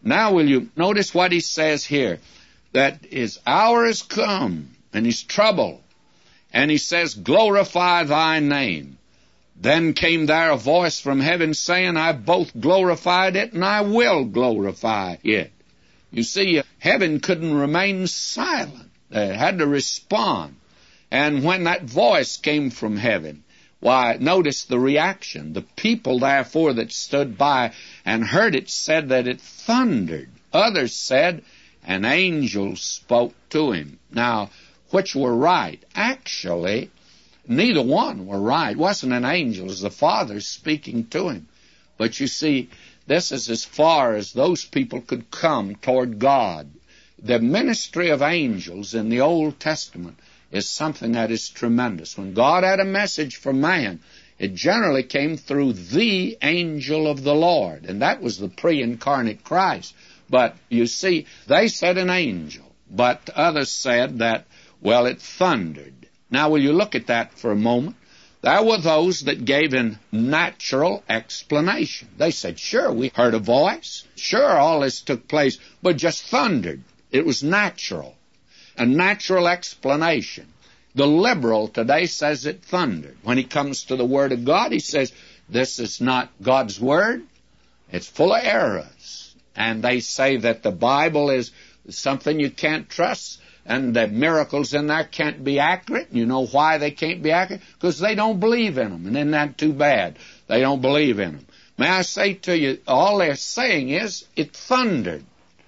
Now will you notice what he says here? That his hour is come, and his trouble. And he says, glorify thy name. Then came there a voice from heaven saying, I both glorified it and I will glorify it. You see, heaven couldn't remain silent. It had to respond. And when that voice came from heaven, why, notice the reaction. The people, therefore, that stood by and heard it said that it thundered. Others said, an angel spoke to him. Now, which were right? Actually, neither one were right. It wasn't an angel. It was the Father speaking to him. But you see, this is as far as those people could come toward God. The ministry of angels in the Old Testament is something that is tremendous. When God had a message for man, it generally came through the angel of the Lord, and that was the pre-incarnate Christ. But you see, they said an angel, but others said that, well, it thundered. Now, will you look at that for a moment? There were those that gave a natural explanation. They said, sure, we heard a voice. Sure, all this took place, but just thundered. It was natural. A natural explanation. The liberal today says it thundered. When he comes to the Word of God, he says, this is not God's Word. It's full of errors. And they say that the Bible is something you can't trust, and the miracles in there can't be accurate. You know why they can't be accurate? Because they don't believe in them. And isn't that too bad? They don't believe in them. May I say to you, all they're saying is, it thundered.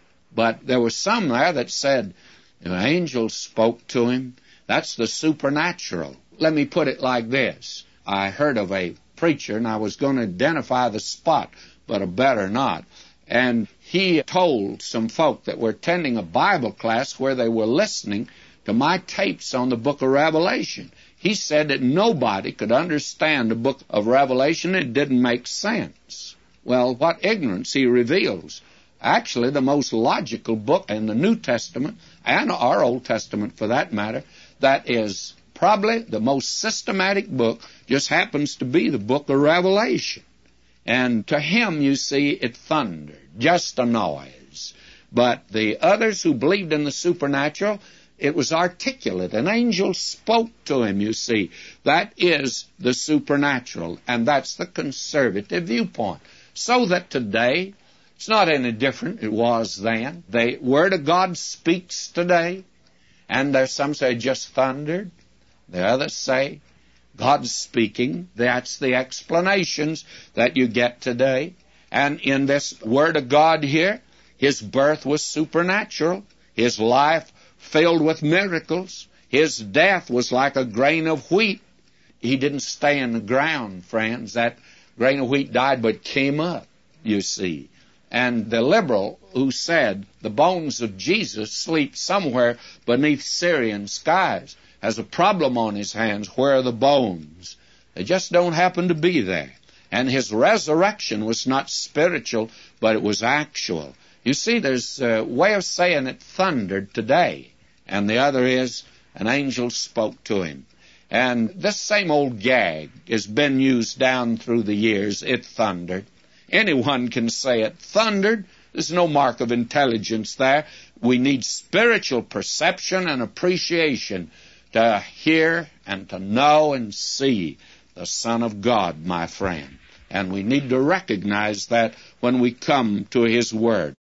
But there was some there that said, the angel spoke to him. That's the supernatural. Let me put it like this. I heard of a preacher, and I was going to identify the spot, but I better not. And he told some folk that were attending a Bible class where they were listening to my tapes on the book of Revelation. He said that nobody could understand the book of Revelation. It didn't make sense. Well, what ignorance he reveals. Actually, the most logical book in the New Testament, and our Old Testament for that matter, that is probably the most systematic book, just happens to be the book of Revelation. And to him, you see, it thundered, just a noise. But the others who believed in the supernatural, it was articulate. An angel spoke to him, you see. That is the supernatural, and that's the conservative viewpoint. So that today, it's not any different it was then. The Word of God speaks today, and there's some say just thundered. The others say God's speaking. That's the explanations that you get today. And in this Word of God here, his birth was supernatural. His life filled with miracles. His death was like a grain of wheat. He didn't stay in the ground, friends. That grain of wheat died but came up, you see. And the liberal who said the bones of Jesus sleep somewhere beneath Syrian skies has a problem on his hands. Where are the bones? They just don't happen to be there. And his resurrection was not spiritual, but it was actual. You see, there's a way of saying it thundered today, and the other is an angel spoke to him. And this same old gag has been used down through the years, it thundered. Anyone can say it thundered. There's no mark of intelligence there. We need spiritual perception and appreciation to hear and to know and see the Son of God, my friend. And we need to recognize that when we come to His Word.